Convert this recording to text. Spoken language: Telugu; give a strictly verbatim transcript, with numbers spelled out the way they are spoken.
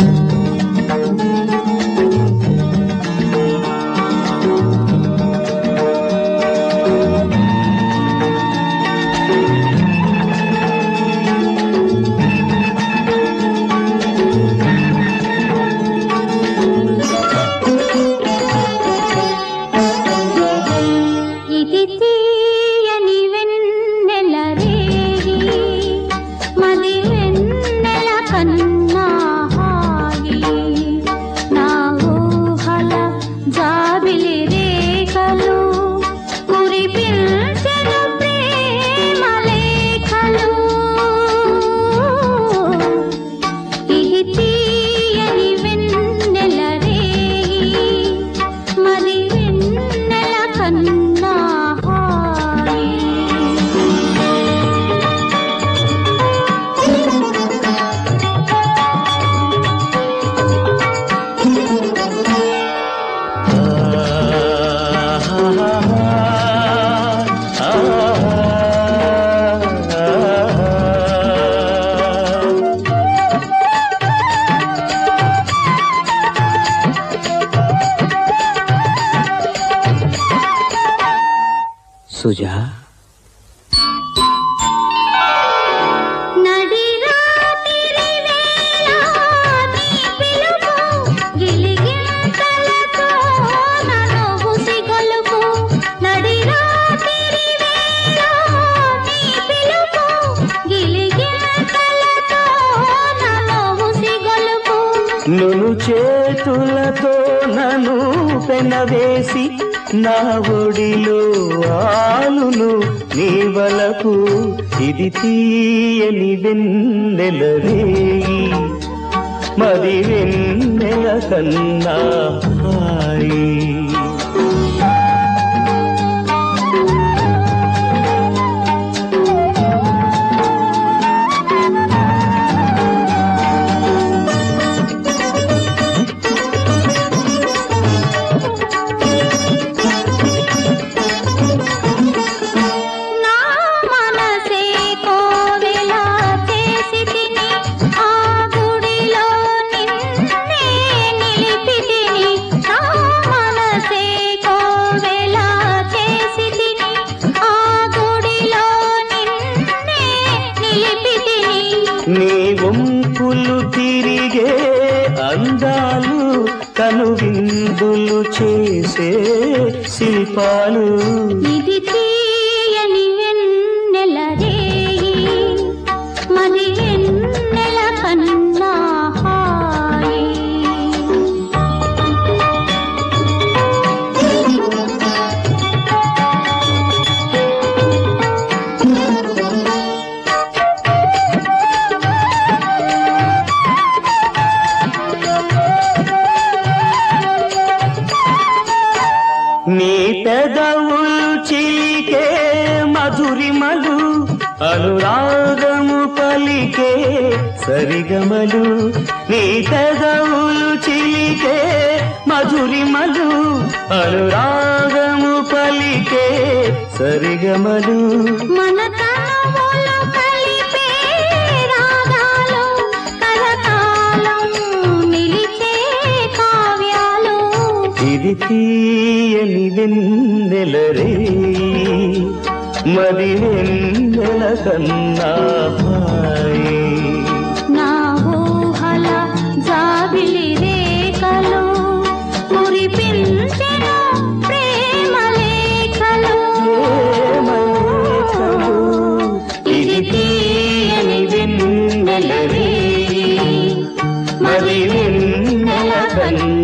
సుజా నును చేతులతో నన్ను పెనవేసి నా ఒడిలో ఆలును నీ వలపు ఇది తీయని వెన్నెల రేయి మరి వెన్నెల కన్నా హాయి నీ వంపులు తిరిగే అందాలు కనువిందులు చేసే శిల్పాలు ఇది తీయని వెన్నెల రేయి మరి వెన్నెల కన్నా హాయి నీ పెదవులు చిలికే మధురిమలు అనురాగము పలికే సరిగమలు నీ పెదవులు చిలికే మధురిమలు అనురాగము పలికే సరిగమలు మన తనువులు కలిపే రాగాలు కలకాలం నిలిచే కావ్యాలు ఇది తీయని వెన్నెల రేయి మరి వెన్నెల కన్నా హాయి నా ఊహల జాబిలి రేఖలు మురిపించెను ప్రేమ లేఖలు ఇది తీయని వెన్నెల రేయి మరి వెన్నెల కన్నా